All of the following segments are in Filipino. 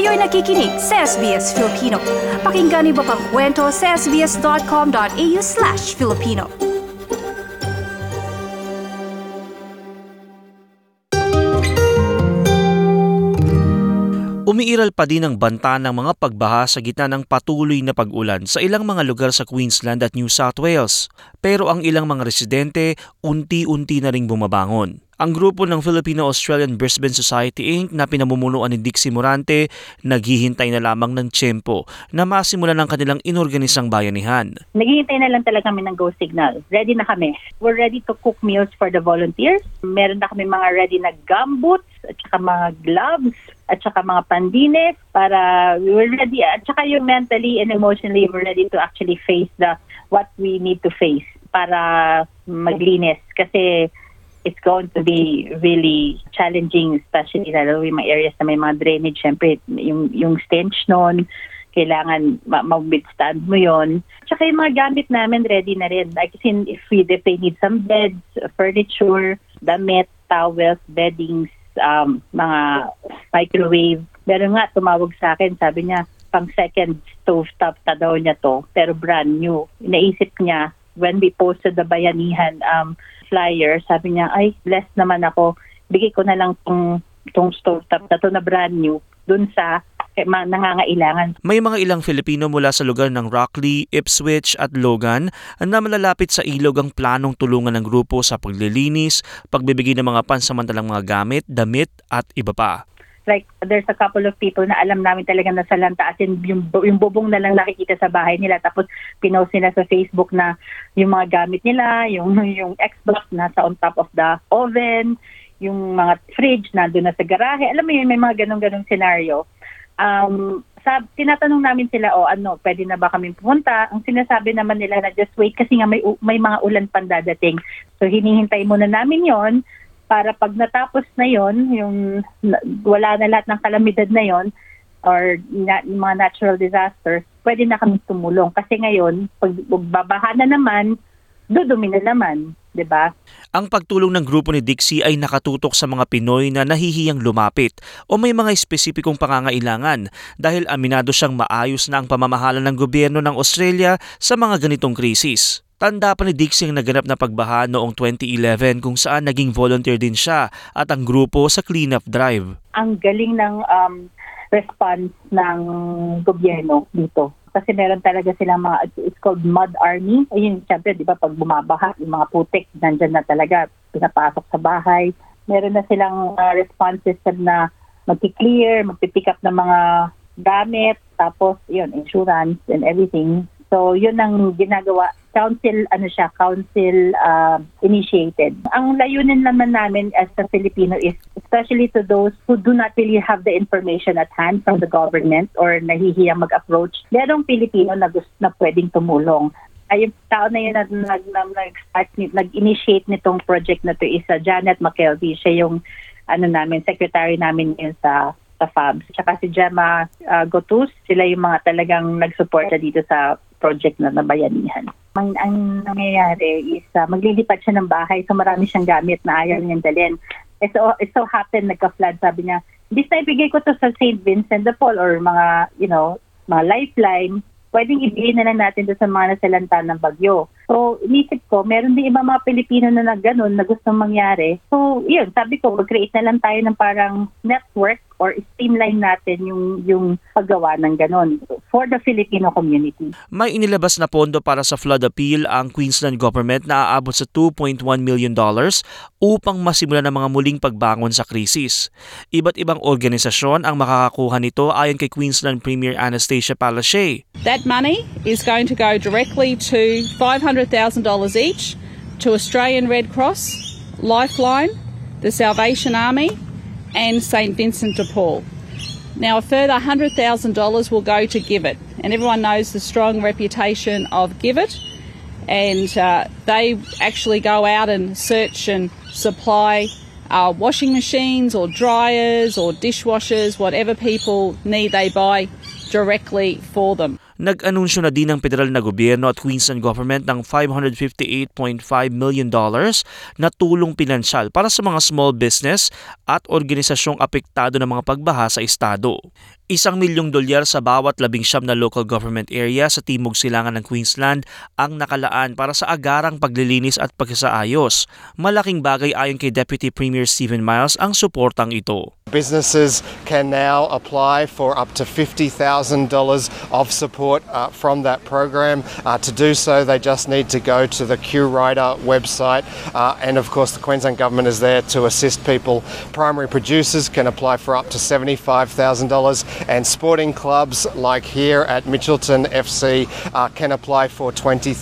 Kayo'y nakikinig sa SBS Filipino. Pakinggan niyo pa ang kwento sa sbs.com.au/Filipino. Umiiral pa din ang banta ng mga pagbaha sa gitna ng patuloy na pag-ulan sa ilang mga lugar sa Queensland at New South Wales. Pero ang ilang mga residente unti-unti na ring bumabangon. Ang grupo ng Filipino-Australian Brisbane Society Inc. na pinamumunuan ni Dixie Morante naghihintay na lamang ng tiyempo na masimulan ang kanilang inorganisang bayanihan. Naghihintay na lang talaga kami ng go signal. Ready na kami. We're ready to cook meals for the volunteers. Meron na kami mga ready na gumboots at saka mga gloves at saka mga pandines para we're ready. At saka yung mentally and emotionally we're ready to actually face what we need to face para maglinis. Kasi it's going to be really challenging, especially lalo yung mga areas na may mga drainage. Siyempre, yung stench nun, kailangan mag-withstand mo yon. Tsaka yung mga gamit namin, ready na rin. Like, if they need some beds, furniture, damit, towels, beddings, mga microwave. Meron nga, tumawag sa akin, sabi niya, pang second stovetop na daw niya to, pero brand new. Naisip niya, when we posted the Bayanihan flyer, sabi niya, ay, blessed naman ako. Bigay ko na lang tong stovetop na to na brand new dun sa nangangailangan. May mga ilang Filipino mula sa lugar ng Rockley, Ipswich at Logan na malalapit sa ilog ang planong tulungan ng grupo sa paglilinis, pagbibigay ng mga pansamantalang mga gamit, damit at iba pa. Like, there's a couple of people na alam namin talaga na sa lanta, as in yung bubong na lang nakikita sa bahay nila, tapos pinost nila sa Facebook na yung mga gamit nila, yung Xbox nasa on top of the oven, yung mga fridge nandun na sa garahe. Alam mo yun, may mga ganong scenario. Tinatanong namin sila, pwede na ba kami pumunta? Ang sinasabi naman nila na just wait kasi nga may mga ulan pang dadating. So hinihintay muna namin yon para pag natapos na yon, yung wala na lahat ng kalamidad na yon or mga natural disasters, pwede na kami tumulong. Kasi ngayon, pag babaha na naman, dudumi na naman, di ba? Ang pagtulong ng grupo ni Dixie ay nakatutok sa mga Pinoy na nahihiyang lumapit o may mga espesipikong pangangailangan dahil aminado siyang maayos na ang pamamahala ng gobyerno ng Australia sa mga ganitong krisis. Tanda pa ni Dixie ang naganap na pagbaha noong 2011 kung saan naging volunteer din siya at ang grupo sa cleanup drive. Ang galing ng response ng gobyerno dito. Kasi meron talaga silang it's called mud army. Ayun, siyempre, di ba, pag bumabaha, yung mga putik, nandyan na talaga, pinapasok sa bahay. Meron na silang response system na magki-clear, magpipick up ng mga gamit, tapos, yun, insurance and everything. So, yun ang ginagawa. Council initiated. Ang layunin naman namin as a Filipino is especially to those who do not really have the information at hand from the government or nahihiyang mag-approach. Merong Filipino na pwedeng tumulong. Ay, yung tao na yun na nag-initiate nitong project na to is Janet McKelvey. Siya yung secretary namin yun sa FABS. Tsaka si Gemma Gotus, sila yung mga talagang nagsuporta dito sa project na Bayanihan. Ang nangyayari is maglilipat siya ng bahay, so marami siyang gamit na ayaw niyang dalhin. It so happened, nagka-flood, sabi niya, hindi na ibigay ko to sa St. Vincent de Paul or mga lifeline, pwedeng ibigay na lang natin doon sa mga nasalanta ng bagyo. So, inisip ko, meron din iba mga Pilipino na gano'n na gustong mangyari. So, yun, sabi ko, mag-create na lang tayo ng parang network or streamline natin yung paggawa ng gano'n for the Filipino community. May inilabas na pondo para sa flood appeal ang Queensland government na aabot sa $2.1 million upang masimulan ang mga muling pagbangon sa krisis. Iba't ibang organisasyon ang makakakuha nito ayon kay Queensland Premier Anastasia Palaszczuk. That money is going to go directly to $500,000 each to Australian Red Cross, Lifeline, the Salvation Army and St. Vincent de Paul. Now a further $100,000 will go to GIVIT, and everyone knows the strong reputation of GIVIT, and they actually go out and search and supply washing machines or dryers or dishwashers, whatever people need they buy directly for them. Nag-anunsyo na din ng federal na gobyerno at Queensland government ng $558.5 million na tulong pinansyal para sa mga small business at organisasyong apektado ng mga pagbaha sa estado. $1 milyong sa bawat 19 na local government area sa timog silangan ng Queensland ang nakalaan para sa agarang paglilinis at pagsasaayos. Malaking bagay ayon kay Deputy Premier Stephen Miles ang suportang ito. Businesses can now apply for up to $50,000 of support from that program. To do so, they just need to go to the QRider website, and of course the Queensland Government is there to assist people. Primary producers can apply for up to $75,000, and sporting clubs like here at Mitchelton FC can apply for $20,000.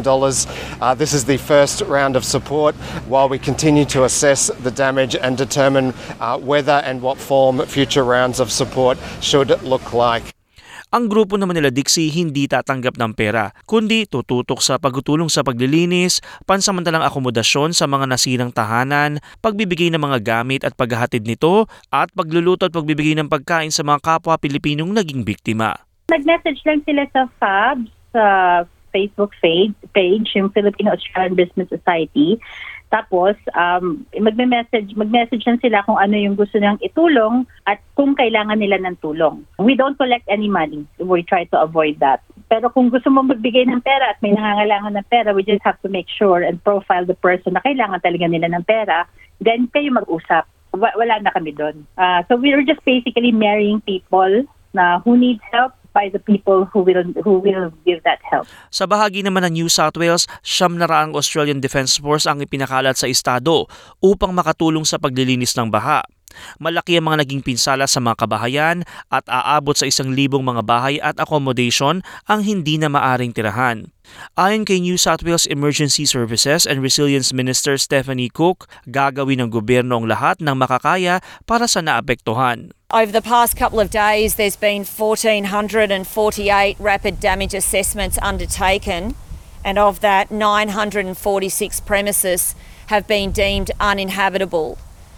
This is the first round of support while we continue to assess the damage and determine whether and what form future rounds of support should look like. Ang grupo naman nila Dixie hindi tatanggap ng pera, kundi tututok sa pagtulong sa paglilinis, pansamantalang akomodasyon sa mga nasirang tahanan, pagbibigay ng mga gamit at paghahatid nito, at pagluluto at pagbibigay ng pagkain sa mga kapwa Pilipinong naging biktima. Nag-message lang sila sa FAB, sa Facebook page, yung Filipino-Australian Business Society. Tapos, mag-message lang sila kung ano yung gusto nilang itulong at kung kailangan nila ng tulong. We don't collect any money. We try to avoid that. Pero kung gusto mo magbigay ng pera at may nangangailangan ng pera, we just have to make sure and profile the person na kailangan talaga nila ng pera. Then, kayo mag-usap. Wala na kami doon. So, we're just basically marrying people na who needs help by the people who will give that help. Sa bahagi naman ng New South Wales, 700 Australian Defence Force ang ipinakalat sa estado upang makatulong sa paglilinis ng baha. Malaki ang mga naging pinsala sa mga kabahayan at aabot sa 1,000 mga bahay at accommodation ang hindi na maaring tirahan. Ayon kay New South Wales Emergency Services and Resilience Minister Stephanie Cook, gagawin ng gobyerno ang lahat ng makakaya para sa naapektuhan. Over the past couple of days, there's been 1,448 rapid damage assessments undertaken, and of that, 946 premises have been deemed uninhabitable.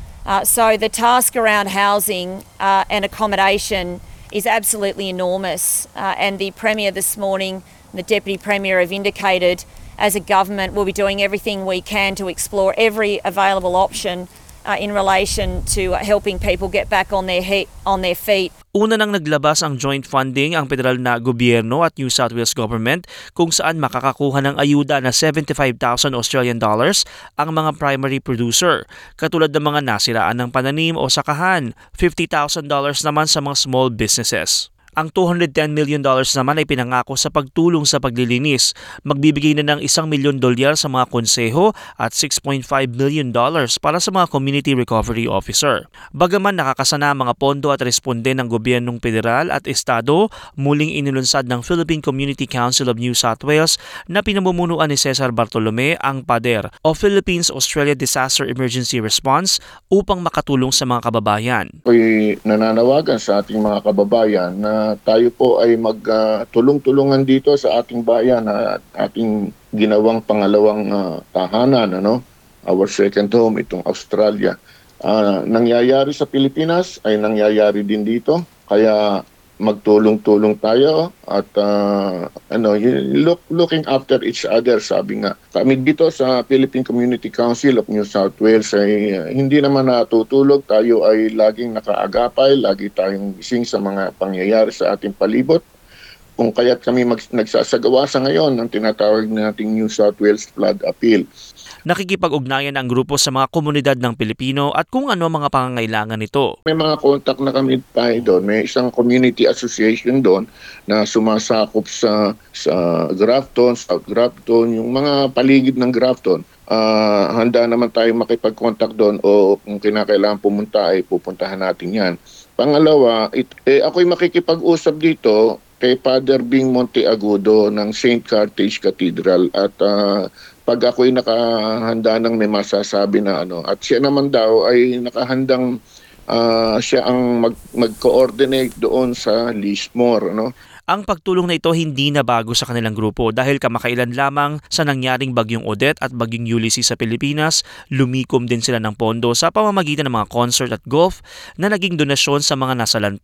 So the task around housing and accommodation is absolutely enormous, and the Premier this morning, the Deputy Premier have indicated, as a government, we'll be doing everything we can to explore every available option in relation to helping people get back on their feet. Una nang naglabas ang joint funding ang federal na gobyerno at New South Wales government kung saan makakakuha ng ayuda na 75,000 Australian dollars ang mga primary producer, katulad ng mga nasiraan ng pananim o sakahan, $50,000 naman sa mga small businesses. Ang $210 million naman ay pinangako sa pagtulong sa paglilinis. Magbibigay na ng $1 milyon sa mga konseho at $6.5 million para sa mga community recovery officer. Bagaman nakakasana ang mga pondo at responde ng gobyernong federal at estado, muling inilunsad ng Philippine Community Council of New South Wales na pinamumunuan ni Cesar Bartolome ang PADER o Philippines Australia Disaster Emergency Response upang makatulong sa mga kababayan. Ako'y nananawagan sa ating mga kababayan na tayo po ay magtulong-tulungan dito sa ating bayan at ating ginawang pangalawang tahanan, our second home, itong Australia. Nangyayari sa Pilipinas ay nangyayari din dito, kaya magtulong-tulong tayo at looking after each other. Sabi nga, kami dito sa Philippine Community Council of New South Wales ay hindi naman natutulog. Tayo ay laging nakaagapay, lagi tayong gising sa mga pangyayari sa ating palibot. Kung kaya't kami nagsasagawa sa ngayon ng tinatawag nating New South Wales Flood Appeal. Nakikipag-ugnayan ang grupo sa mga komunidad ng Pilipino at kung ano mga pangangailangan nito. May mga contact na kami tayo doon. May isang community association doon na sumasakop sa Grafton, South Grafton, yung mga paligid ng Grafton. Handa naman tayo makipag-contact doon o kung kinakailangan pumunta ay pupuntahan natin yan. Pangalawa, ako'y makikipag-usap dito kay Father Bing Monteagudo ng St. Carthage Cathedral at pag ako'y nakahanda ng may masasabi na at siya naman daw ay nakahandang siya ang mag-coordinate doon sa Lismore. Ang pagtulong na ito hindi na bago sa kanilang grupo dahil kamakailan lamang sa nangyaring bagyong Odette at bagyong Ulysses sa Pilipinas, lumikom din sila ng pondo sa pamamagitan ng mga concert at golf na naging donasyon sa mga nasalanta.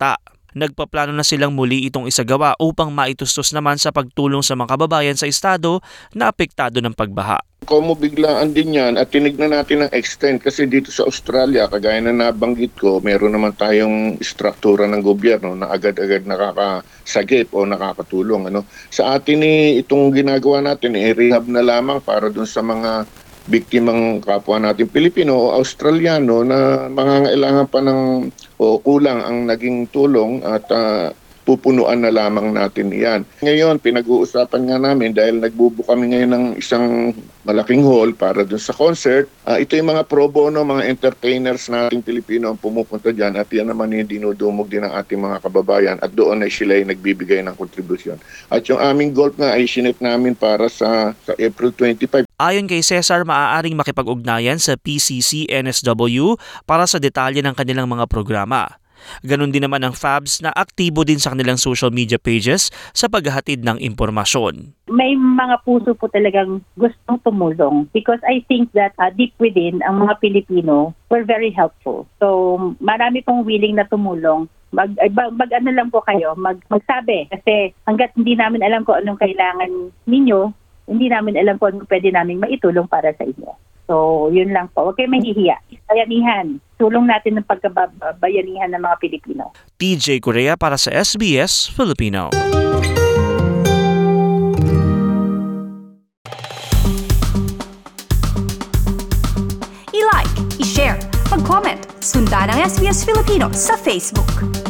Nagpaplano na silang muli itong isagawa upang maitustos naman sa pagtulong sa mga kababayan sa estado na apektado ng pagbaha. Kung biglaan din yan at tinignan natin ng extent kasi dito sa Australia, kagaya na nabanggit ko, meron naman tayong struktura ng gobyerno na agad-agad nakakasagip o nakakatulong. Sa atin itong ginagawa natin, rehab na lamang para dun sa mga biktimang kapwa natin Pilipino o Australiano na mangangailangan pa ng o kulang ang naging tulong at pupunuan na lamang natin iyan. Ngayon, pinag-uusapan nga namin dahil nagbubo kami ngayon ng isang malaking hall para dun sa concert. Ito yung mga pro bono, mga entertainers nating Pilipino ang pumupunta dyan at yan naman yung dinudumog din ng ating mga kababayan at doon ay sila yung nagbibigay ng kontribusyon. At yung aming golf nga ay sinip namin para sa April 25. Ayon kay Cesar, maaaring makipag-ugnayan sa PCC-NSW para sa detalye ng kanilang mga programa. Ganon din naman ang FABS na aktibo din sa kanilang social media pages sa paghahatid ng impormasyon. May mga puso po talagang gustong tumulong because I think that deep within, ang mga Pilipino were very helpful. So marami pong willing na tumulong. Mag-ano lang po kayo, magsabi. Kasi hanggat hindi namin alam kung anong kailangan ninyo, hindi namin alam kung anong pwede namin maitulong para sa inyo. So, yun lang po. Huwag kayo mahihiya. Bayanihan. Tulong natin ng pagkabayanihan ng mga Pilipino. TJ Correa para sa SBS Filipino. I-like, i-share, mag-comment, sundan ang SBS Filipino sa Facebook.